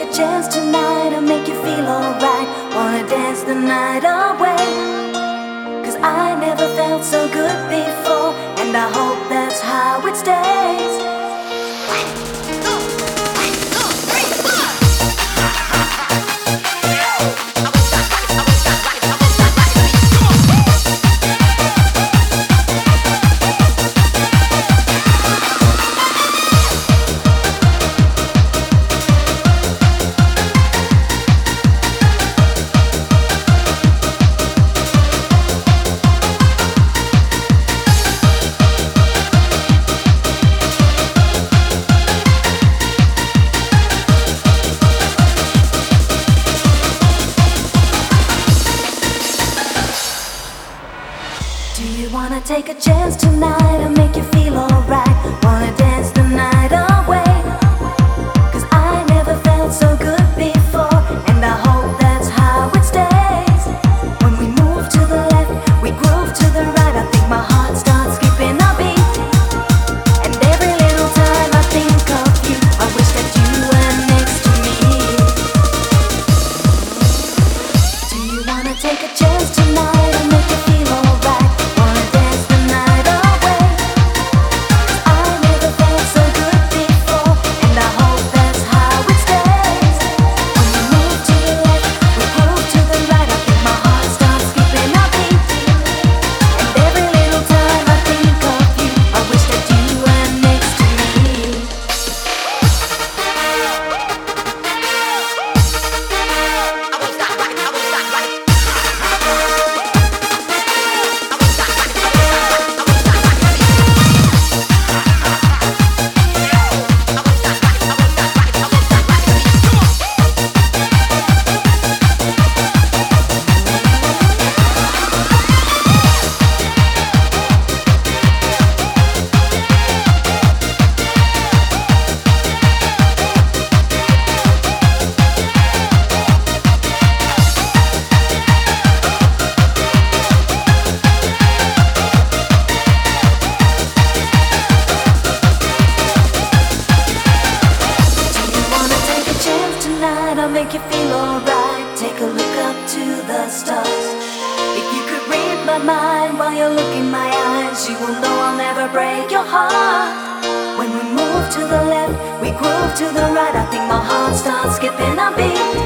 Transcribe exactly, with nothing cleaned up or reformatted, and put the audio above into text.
a chance tonight, I'll make you feel alright. Wanna dance the night away, 'cause I never felt so good before, and I hope that's how it stays. Do you wanna take a chance tonight? I'll make you feel alright. Wanna dance the night away, 'cause I never felt so good before, and I hope that's how it stays. When we move to the left, we groove to the right. I think my heart starts skipping a beat, and every little time I think of you, I wish that you were next to me. Do you wanna take a chance tonight? I'll make you feel alright. I'll make you feel alright. Take a look up to the stars. If you could read my mind while you look in my eyes, you will know I'll never break your heart. When we move to the left, we groove to the right. I think my heart starts skipping a beat.